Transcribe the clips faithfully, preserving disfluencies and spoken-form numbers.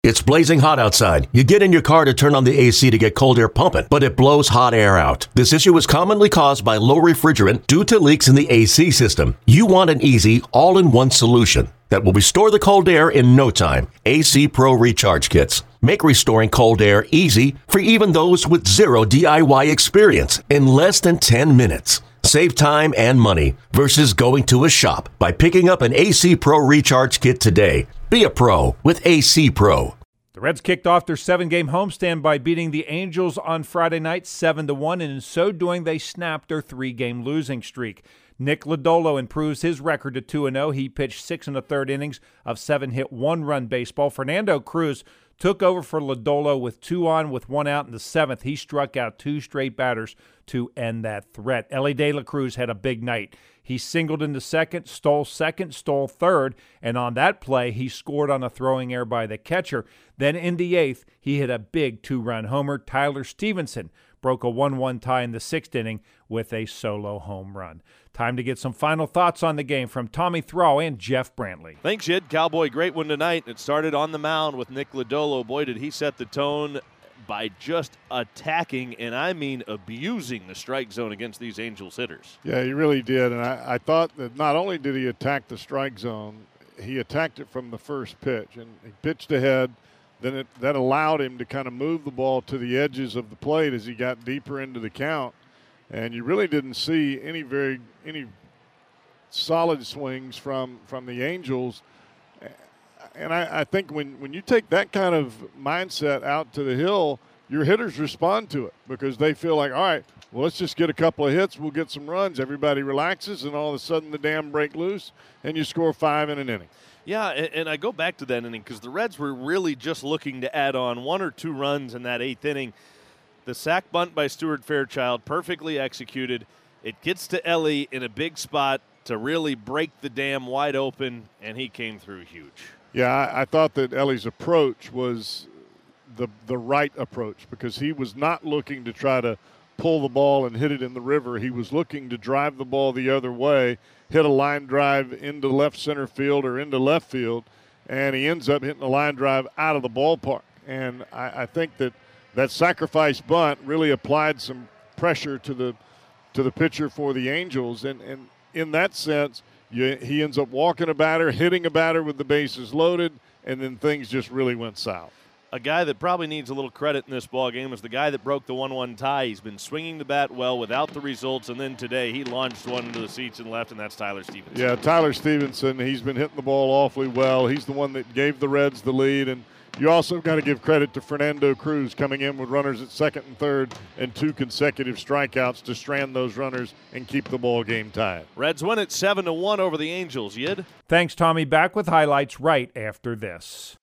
It's blazing hot outside. You get in your car to turn on the A C to get cold air pumping, but it blows hot air out. This issue is commonly caused by low refrigerant due to leaks in the A C system. You want an easy, all-in-one solution that will restore the cold air in no time. A C Pro Recharge Kits make restoring cold air easy for even those with zero D I Y experience in less than ten minutes. Save time and money versus going to a shop by picking up an A C Pro Recharge Kit today. Be a pro with A C Pro. The Reds kicked off their seven-game homestand by beating the Angels on Friday night seven to one, and in so doing, they snapped their three-game losing streak. Nick Lodolo improves his record to two and oh. He pitched six and a third innings of seven-hit, one-run baseball. Fernando Cruz took over for Lodolo with two on, with one out in the seventh. He struck out two straight batters to end that threat. Elly De La Cruz had a big night. He singled into second, stole second, stole third, and on that play, he scored on a throwing error by the catcher. Then in the eighth, he hit a big two-run homer. Tyler Stevenson broke a one one tie in the sixth inning with a solo home run. Time to get some final thoughts on the game from Tommy Thrall and Jeff Brantley. Thanks, Jid. Cowboy, great one tonight. It started on the mound with Nick Lodolo. Boy, did he set the tone by just attacking, and I mean abusing the strike zone against these Angels hitters. Yeah, he really did, and I, I thought that not only did he attack the strike zone, he attacked it from the first pitch, and he pitched ahead. Then it, that allowed him to kind of move the ball to the edges of the plate as he got deeper into the count, and you really didn't see any very any solid swings from from the Angels. And I, I think when, when you take that kind of mindset out to the hill, your hitters respond to it because they feel like, all right, well, let's just get a couple of hits. We'll get some runs. Everybody relaxes, and all of a sudden the dam break loose, and you score five in an inning. Yeah, and, and I go back to that inning because the Reds were really just looking to add on one or two runs in that eighth inning. The sac bunt by Stuart Fairchild, perfectly executed. It gets to Elly in a big spot to really break the dam wide open, and he came through huge. Yeah, I, I thought that Elly's approach was the the right approach because he was not looking to try to pull the ball and hit it in the river. He was looking to drive the ball the other way, hit a line drive into left center field or into left field, and he ends up hitting a line drive out of the ballpark. And I, I think that that sacrifice bunt really applied some pressure to the to the pitcher for the Angels, and, and in that sense, You, he ends up walking a batter, hitting a batter with the bases loaded, and then things just really went south. A guy that probably needs a little credit in this ballgame is the guy that broke the one one tie. He's been swinging the bat well without the results, and then today he launched one into the seats and left, and that's Tyler Stevenson. Yeah, Tyler Stevenson, he's been hitting the ball awfully well. He's the one that gave the Reds the lead, and you also got to give credit to Fernando Cruz coming in with runners at second and third and two consecutive strikeouts to strand those runners and keep the ball game tied. Reds win it seven to one over the Angels. Yid? Thanks, Tommy. Back with highlights right after this.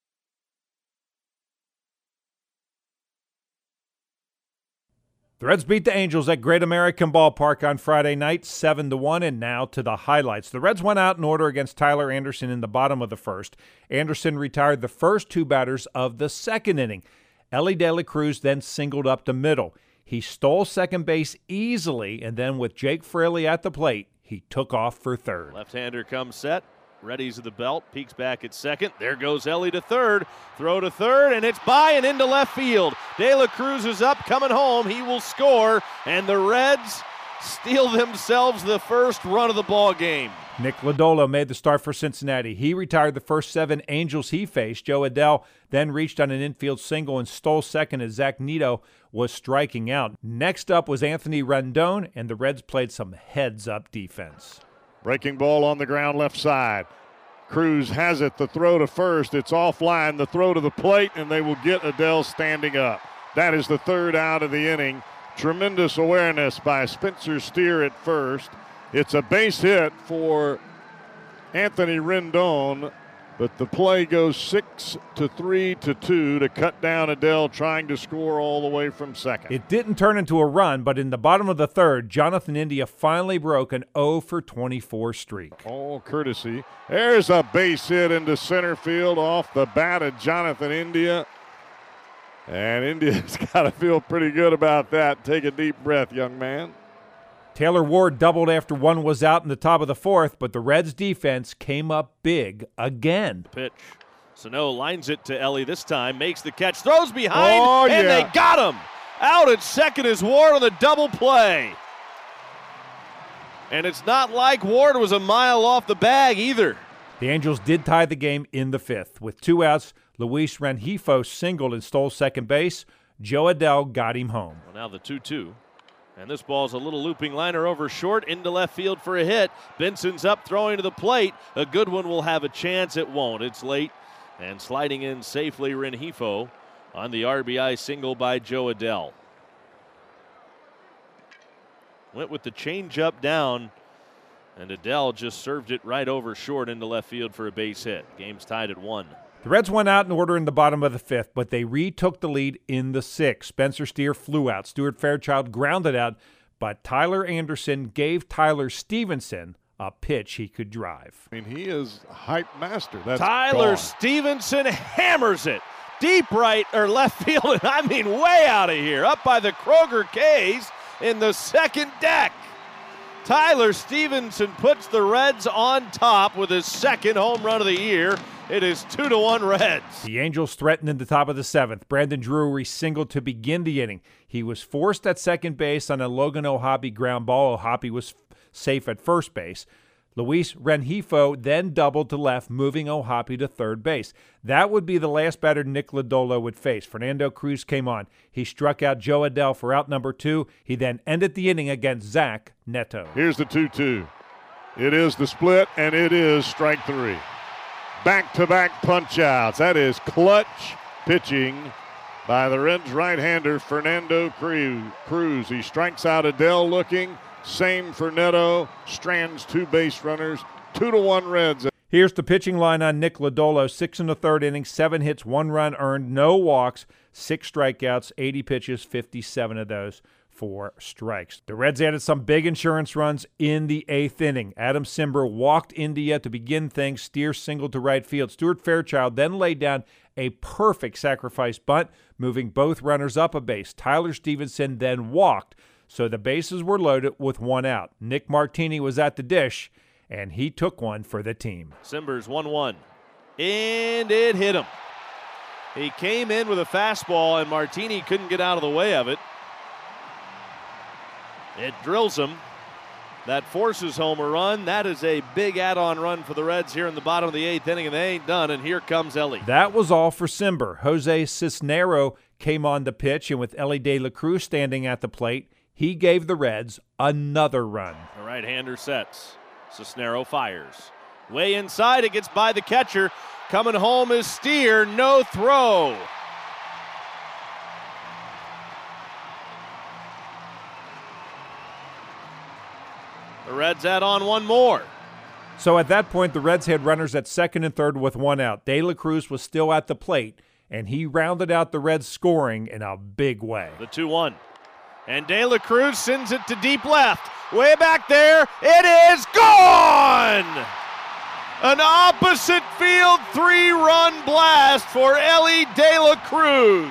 The Reds beat the Angels at Great American Ballpark on Friday night, seven to one, and now to the highlights. The Reds went out in order against Tyler Anderson in the bottom of the first. Anderson retired the first two batters of the second inning. Elly De La Cruz then singled up the middle. He stole second base easily, and then with Jake Fraley at the plate, he took off for third. Left-hander comes set. Readies at the belt, peeks back at second. There goes Elly to third. Throw to third, and it's by and into left field. De La Cruz is up, coming home. He will score, and the Reds steal themselves the first run of the ball game. Nick Lodolo made the start for Cincinnati. He retired the first seven Angels he faced. Joe Adell then reached on an infield single and stole second as Zach Neto was striking out. Next up was Anthony Rendon, and the Reds played some heads-up defense. Breaking ball on the ground left side. Cruz has it. The throw to first. It's offline. The throw to the plate, and they will get Adell standing up. That is the third out of the inning. Tremendous awareness by Spencer Steer at first. It's a base hit for Anthony Rendon, but the play goes six to three to two to cut down Adell trying to score all the way from second. It didn't turn into a run, but in the bottom of the third, Jonathan India finally broke an oh for twenty-four streak. All courtesy. There's a base hit into center field off the bat of Jonathan India. And India's got to feel pretty good about that. Take a deep breath, young man. Taylor Ward doubled after one was out in the top of the fourth, but the Reds' defense came up big again. Pitch. Sano lines it to Ellie this time, makes the catch, throws behind, oh, and yeah. they got him. Out at second is Ward on the double play. And it's not like Ward was a mile off the bag either. The Angels did tie the game in the fifth. With two outs, Luis Rengifo singled and stole second base. Joe Adell got him home. Well, now the two two. And this ball's a little looping liner over short into left field for a hit. Benson's up throwing to the plate. A good one will have a chance. It won't. It's late. And sliding in safely, Rengifo on the R B I single by Joe Adell. Went with the changeup down, and Adell just served it right over short into left field for a base hit. Game's tied at one. The Reds went out in order in the bottom of the fifth, but they retook the lead in the sixth. Spencer Steer flew out. Stuart Fairchild grounded out, but Tyler Anderson gave Tyler Stevenson a pitch he could drive. I mean, he is a hype master. That's Tyler gone. Stevenson hammers it deep right or left field, and I mean way out of here, up by the Kroger K's in the second deck. Tyler Stevenson puts the Reds on top with his second home run of the year. It is two to one Reds. The Angels threatened in the top of the seventh. Brandon Drury singled to begin the inning. He was forced at second base on a Logan O'Hoppe ground ball. O'Hoppe was safe at first base. Luis Rengifo then doubled to left, moving O'Hoppe to third base. That would be the last batter Nick Lodolo would face. Fernando Cruz came on. He struck out Joe Adell for out number two. He then ended the inning against Zach Neto. Here's the two two. It is the split, and it is strike three. Back-to-back punch-outs. That is clutch pitching by the Reds right-hander Fernando Cruz. He strikes out Adell looking. Same for Neto. Strands two base runners. Two to one Reds. Here's the pitching line on Nick Lodolo. Six in the third inning, seven hits, one run earned, no walks, six strikeouts, eighty pitches, fifty-seven of those for strikes. The Reds added some big insurance runs in the eighth inning. Adam Cimber walked India to begin things. Steer singled to right field. Stuart Fairchild then laid down a perfect sacrifice bunt, moving both runners up a base. Tyler Stevenson then walked, so the bases were loaded with one out. Nick Martini was at the dish, and he took one for the team. Cimber's one one, and it hit him. He came in with a fastball, and Martini couldn't get out of the way of it. It drills him. That forces home a run. That is a big add-on run for the Reds here in the bottom of the eighth inning, and they ain't done, and here comes Ellie. That was all for Cimber. Jose Cisnero came on the pitch, and with Ellie De La Cruz standing at the plate, he gave the Reds another run. The right-hander sets. Cisnero fires. Way inside, it gets by the catcher. Coming home is Steer, no throw. The Reds add on one more. So at that point, the Reds had runners at second and third with one out. De La Cruz was still at the plate, and he rounded out the Reds' scoring in a big way. The two one. And De La Cruz sends it to deep left. Way back there, it is gone! An opposite field three-run blast for Ellie De La Cruz.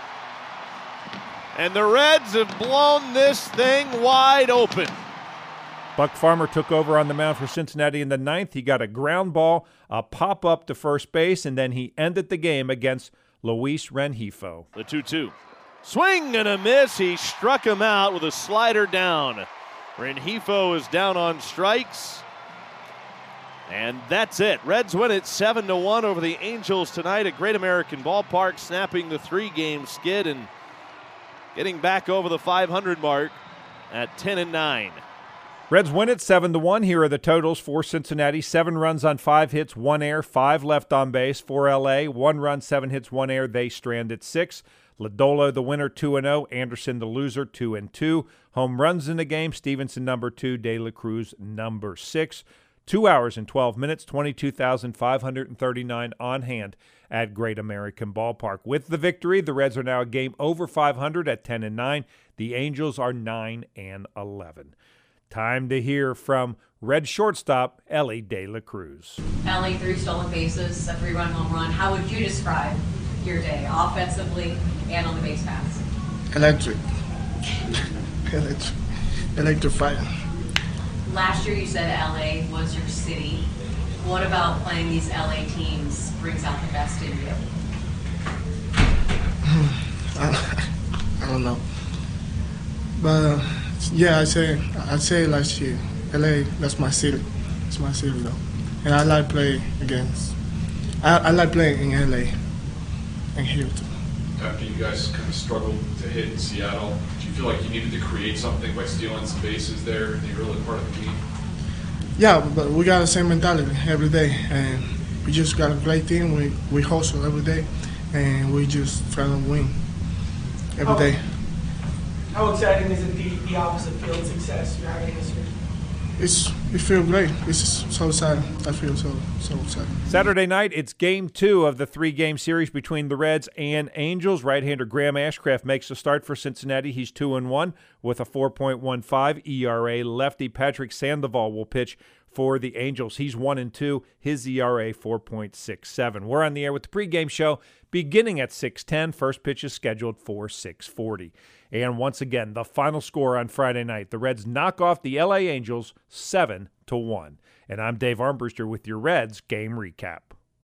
And the Reds have blown this thing wide open. Buck Farmer took over on the mound for Cincinnati in the ninth. He got a ground ball, a pop-up to first base, and then he ended the game against Luis Rengifo. The two two. Swing and a miss. He struck him out with a slider down. Rengifo is down on strikes. And that's it. Reds win it seven to one over the Angels tonight at Great American Ballpark, snapping the three-game skid and getting back over the five hundred mark at ten and nine. Reds win it seven to one. Here are the totals for Cincinnati. Seven runs on five hits, one error, five left on base. For L A, one run, seven hits, one error. They stranded six. Lodolo, the winner, two and oh. Anderson, the loser, two and two. Home runs in the game. Stevenson, number two. De La Cruz, number six. Two hours and twelve minutes, twenty-two thousand five hundred thirty-nine on hand at Great American Ballpark. With the victory, the Reds are now a game over five hundred at ten and nine. The Angels are nine and eleven. Time to hear from Red shortstop Ellie De La Cruz. Ellie, three stolen bases, a three-run home run. How would you describe your day, offensively and on the base paths? Electric. Electric. Electrifying. Last year you said L A was your city. What about playing these L A teams brings out the best in you? I, I don't know. But uh, yeah, I say I say last year, L A, that's my city. It's my city though, and I like playing against. I, I like playing in L A and here too. After you guys kind of struggled to hit in Seattle, do you feel like you needed to create something by stealing some bases there in the early part of the game? Yeah, but we got the same mentality every day, and we just got a great team. We we hustle every day, and we just try to win every how, day. How exciting is it the, the opposite field success you're having this year? It's it feels great. It's so exciting. I feel so so excited. Saturday night, it's game two of the three-game series between the Reds and Angels. Right-hander Graham Ashcraft makes the start for Cincinnati. He's two and one with a four point one five E R A. Lefty Patrick Sandoval will pitch for the Angels. He's one and two. His E R A four point six seven. We're on the air with the pregame show beginning at six ten. First pitch is scheduled for six forty. And once again, the final score on Friday night. The Reds knock off the L A Angels seven to one. And I'm Dave Armbruster with your Reds game recap.